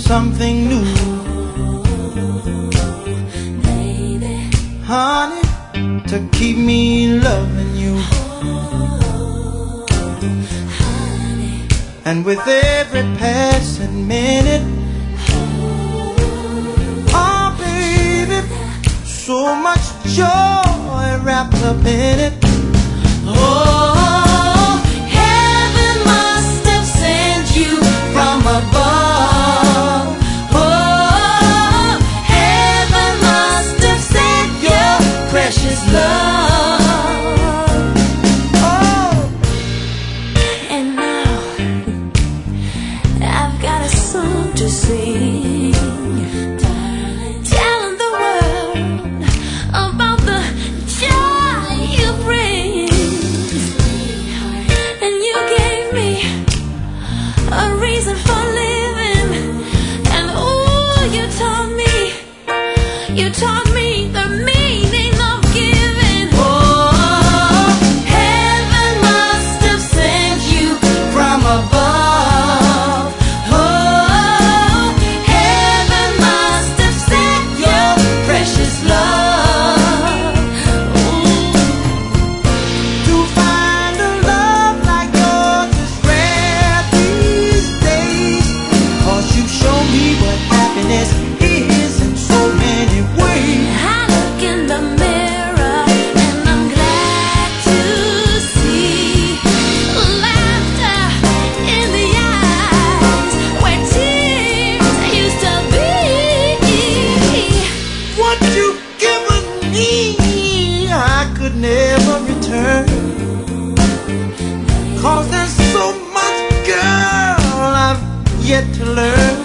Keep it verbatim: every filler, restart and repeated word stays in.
something new, baby, honey, to keep me loving you. Honey. And with every passing minute, oh baby, so much joy wrapped up in it. Oh, heaven must have sent you from above. Oh, heaven must have sent your precious love. Oh, and now I've got a song to sing, darling, telling the world about the joy you bring. And you gave me a reason for living, and oh, you taught me, you taught me the meaning of giving. Oh, heaven must have sent you from above. Oh, heaven must have sent your precious love. Ooh. To find a love like yours is rare these days, 'cause you show me what happiness is in so many ways. I look in the mirror and I'm glad to see laughter in the eyes where tears used to be. What you've given me, I could never return, 'cause there's so much, girl, I've yet to learn.